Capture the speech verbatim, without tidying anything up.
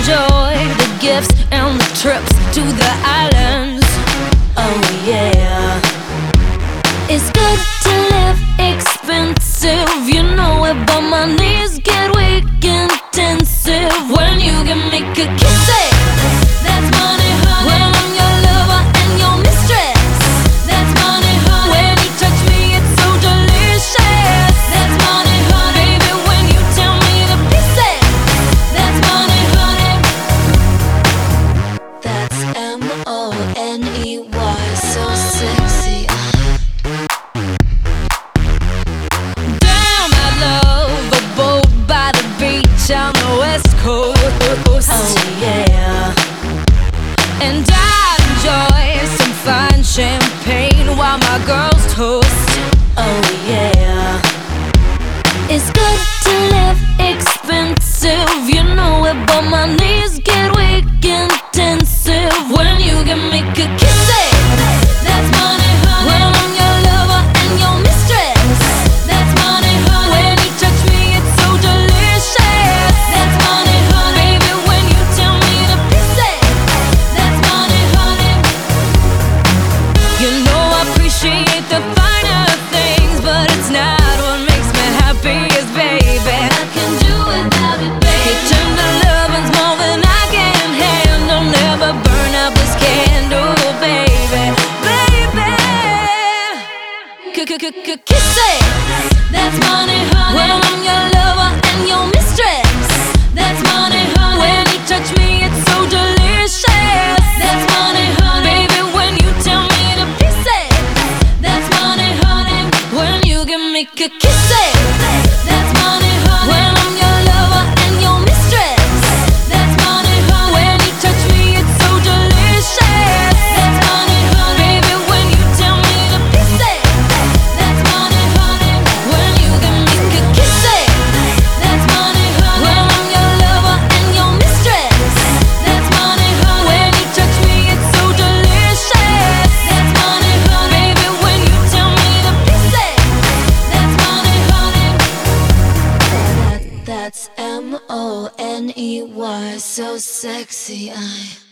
enjoy the gifts and the trips to the islands. Oh yeah. It's good to live expensive, you know it, but my knees get weak intensive when you can make a kiss it. That's money, honey. When I'm your lover and your mistress. That's money, honey. When you touch me, it's so delicious. That's money, honey. Baby, when you tell me to piece it. That's money, honey. That's M O N E Y, so sexy. Damn, I love a boat by the beach on the west coast. Oh yeah. And I enjoy some fine champagne while my girls toast. Oh yeah. It's good to live expensive, you know it, but my knees get weak intensive when you can make a kiss it. That's money, honey. When I'm your lover and your mistress. That's money, honey. When you touch me, it's so delicious. That's money, honey. Baby, when you tell me to piece it. That's money, honey. You know I appreciate the finer things, but it's not what makes me happiest, baby. I can do without it, baby. Kitchen to lovin's more than I can handle. Never burn out this candle, baby, baby. Kiss it. That's money, honey. When I'm your lover and your mistress. That's money, honey. When you touch me, it's so delicious. That's money, honey. Baby, when you tell me to piece it. That's money, honey. When you can make a kiss it. That's money, honey. When I'm your lover and your mistress. That's money, honey. When you touch me, it's so delicious. That's money, honey. Baby, when you tell me to piece it. That's money, honey. When you can make a kiss it. That's money, honey. When I'm your lover and your mistress. That's money, honey. When you touch me, it's so delicious. That's money, honey. Baby, when you tell me to piece it. That's money, honey. That, that's M O N E Y, so sexy. I